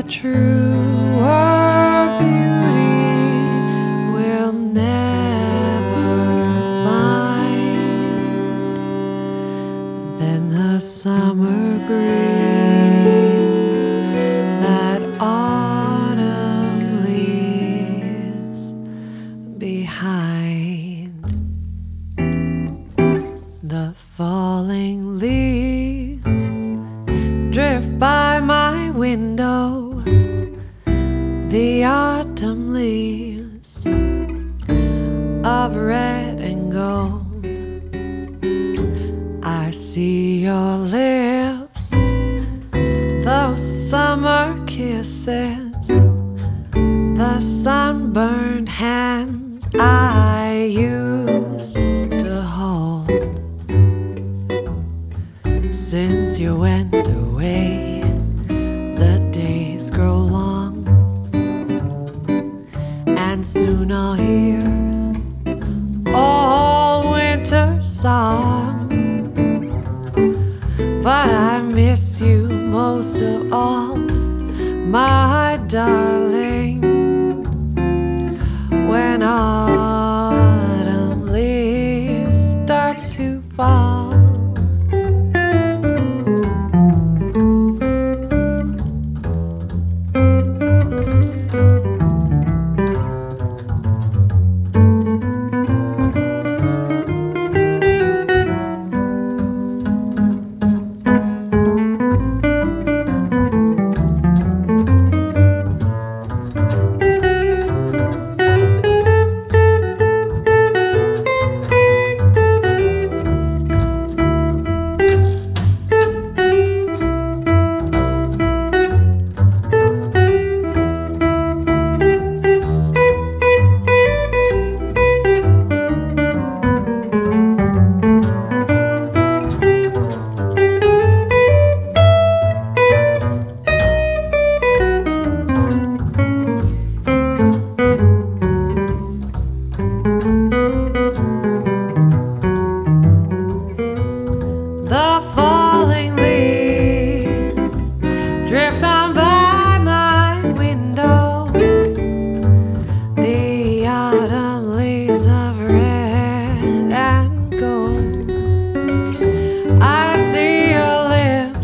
truer beauty will never find than the summer greens that autumn leaves behind. The falling leaves drift by my window, the autumn leaves of red and gold. I see your lips, those summer kisses, the sunburned hands I used to hold. Since you went away, the days grow long, and soon I'll hear all winter's song. But I miss you most of all, my darling, when autumn leaves start to fall. The falling leaves drift on by my window, the autumn leaves of red and gold. I see your lips,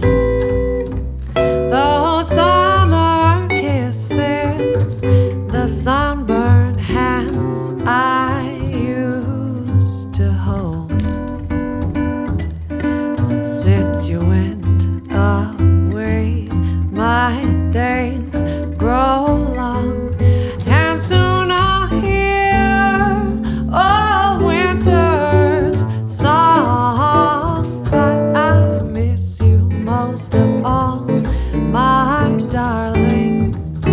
those summer kisses, the sunburned hands I used to hold. Since you went away, my days grow long, and soon I'll hear all winter's song. But I miss you most of all, my darling,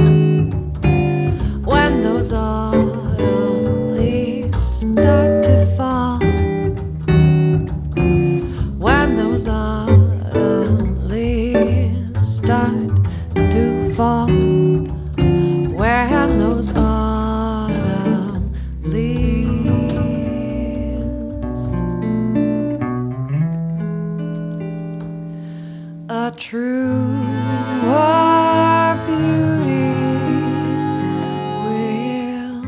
when those autumn leaves start to fall. When those autumn leaves start to fall. When those autumn leaves. A truer beauty will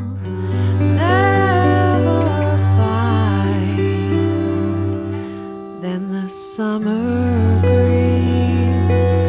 never find than the summer greens